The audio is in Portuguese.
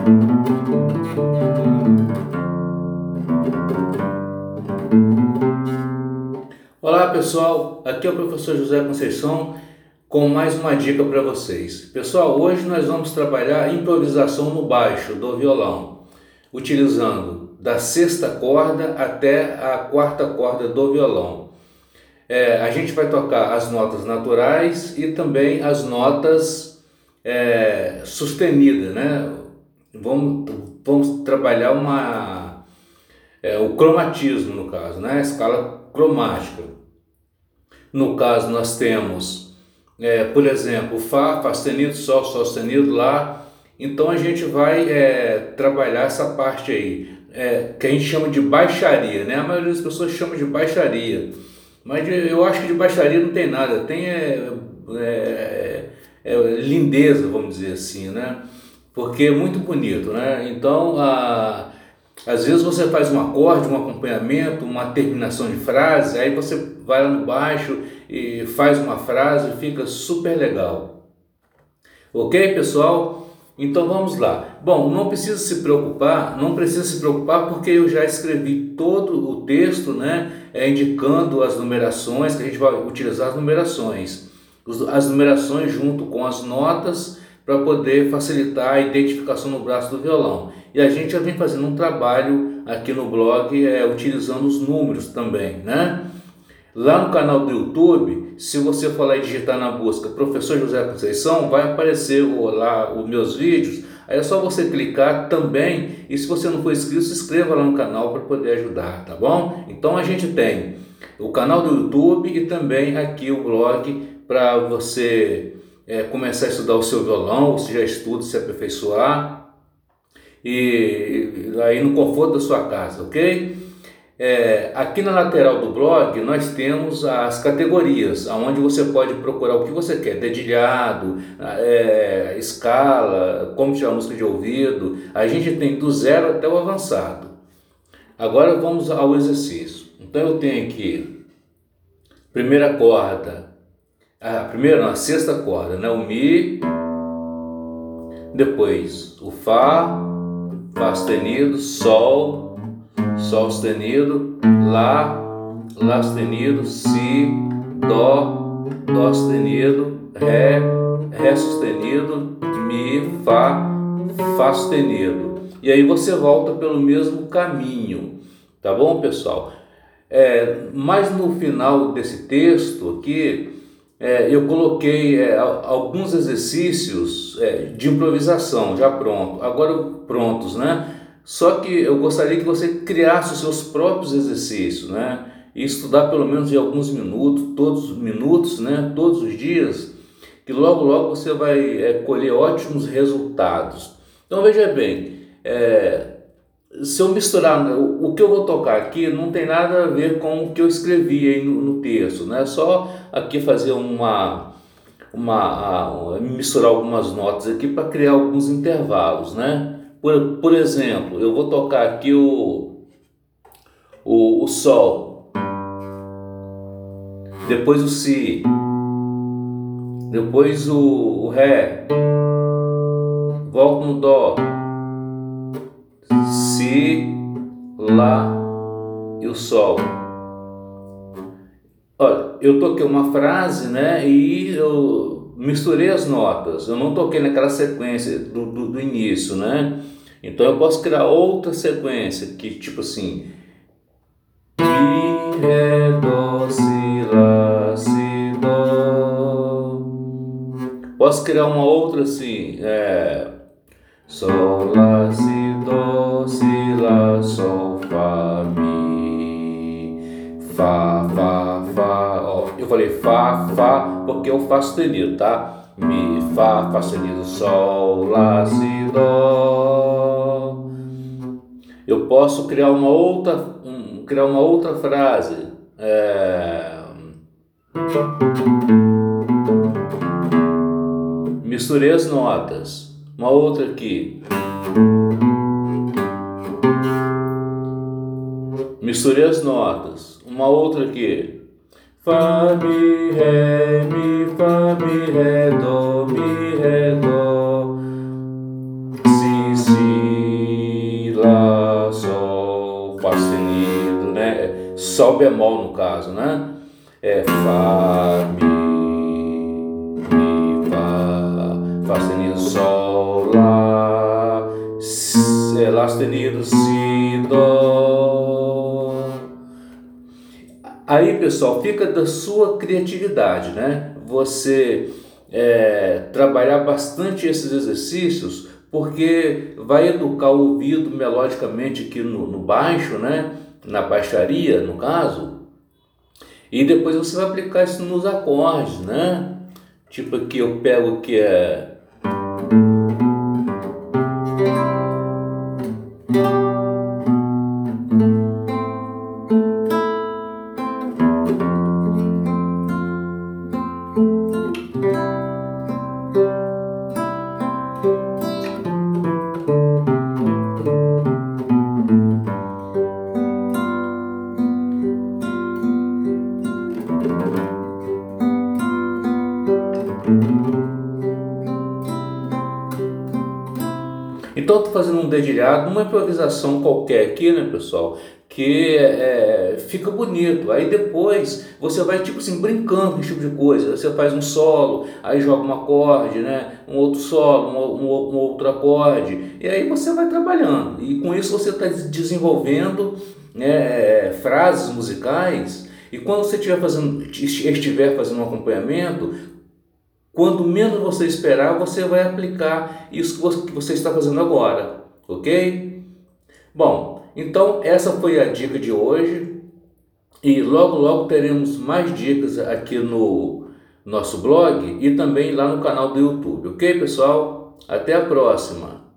Olá pessoal, aqui é o professor José Conceição com mais uma dica para vocês. Pessoal, hoje nós vamos trabalhar improvisação no baixo do violão, utilizando da sexta corda até a quarta corda do violão. A gente vai tocar as notas naturais e também as notas sustenidas, né? Vamos trabalhar o cromatismo no caso, né? A escala cromática. No caso nós temos, por exemplo, Fá, Fá sustenido, Sol, Sol sustenido, Lá. Então a gente vai trabalhar essa parte aí, que a gente chama de baixaria, né? A maioria das pessoas chama de baixaria, mas eu acho que de baixaria não tem nada, tem lindeza, vamos dizer assim, né? Porque é muito bonito, né? Então, às vezes você faz um acorde, um acompanhamento, uma terminação de frase, aí você vai lá no baixo e faz uma frase e fica super legal. Ok, pessoal? Então vamos lá. Bom, não precisa se preocupar porque eu já escrevi todo o texto, né? Indicando as numerações, que a gente vai utilizar as numerações junto com as notas para poder facilitar a identificação no braço do violão. E a gente já vem fazendo um trabalho aqui no blog utilizando os números também, né? Lá no canal do YouTube, se você for lá e digitar na busca Professor José Conceição, vai aparecer lá os meus vídeos. Aí é só você clicar também, e se você não for inscrito, se inscreva lá no canal para poder ajudar, tá bom? Então a gente tem o canal do YouTube e também aqui o blog para você começar a estudar o seu violão, ou se já estuda, se aperfeiçoar, e aí no conforto da sua casa, ok? Aqui na lateral do blog nós temos as categorias, onde você pode procurar o que você quer, dedilhado, escala, como tirar música de ouvido. A gente tem do zero até o avançado. Agora vamos ao exercício. Então eu tenho aqui primeira corda, a sexta corda, né? O Mi, depois o Fá, Fá sustenido, Sol, Sol sustenido, Lá, Lá sustenido, Si, Dó, Dó sustenido, Ré, Ré sustenido, Mi, Fá, Fá sustenido. E aí você volta pelo mesmo caminho, tá bom, pessoal? Mas no final desse texto aqui, eu coloquei alguns exercícios de improvisação já prontos, né? Só que eu gostaria que você criasse os seus próprios exercícios, né? E estudar pelo menos em alguns minutos, todos os minutos, né? Todos os dias, que logo você vai colher ótimos resultados. Então veja bem, se eu misturar o que eu vou tocar aqui, não tem nada a ver com o que eu escrevi aí no texto, né? Só aqui fazer misturar algumas notas aqui para criar alguns intervalos, né? Por exemplo, eu vou tocar aqui o Sol, depois o Si, depois o Ré, volto no Dó, Si, Lá e o Sol. Olha, eu toquei uma frase, né, e eu misturei as notas, eu não toquei naquela sequência do início, né? Então eu posso criar outra sequência, que tipo assim, Mi, Ré, Dó, Si, Lá, Si, Dó. Posso criar uma outra assim, Sol, Lá, Si, Dó, Si, Lá, Sol, Fá, Mi, Fá, Fá, Fá. Ó, eu falei Fá, Fá, porque eu Fá sustenido, tá? Mi, Fá, Fá sustenido, Sol, Lá, Si, Dó. Eu posso criar uma outra frase. Misturei as notas. Uma outra aqui. Misturei as notas. Uma outra aqui. Fá, Mi, Ré, Dó, Mi, Ré, Dó. Si, Si, Lá, Sol, Fá sustenido, né? Sol bemol no caso, né? Fá, Mi, Fá sustenido, Sol, Lá, Lá sustenido, Si, Dó. Aí, pessoal, fica da sua criatividade, né? Você trabalhar bastante esses exercícios, porque vai educar o ouvido melodicamente aqui no baixo, né? Na baixaria, no caso, e depois você vai aplicar isso nos acordes, né? Tipo aqui eu pego que é... Então eu estou fazendo um dedilhado, uma improvisação qualquer aqui, né, pessoal, que fica bonito. Aí depois você vai tipo assim brincando com esse tipo de coisa. Você faz um solo, aí joga um acorde, né, um outro solo, um outro acorde, e aí você vai trabalhando. E com isso você está desenvolvendo, né, frases musicais. E quando você estiver fazendo um acompanhamento, quando menos você esperar, você vai aplicar isso que você está fazendo agora, ok? Bom, então essa foi a dica de hoje e logo logo teremos mais dicas aqui no nosso blog e também lá no canal do YouTube, ok, pessoal? Até a próxima!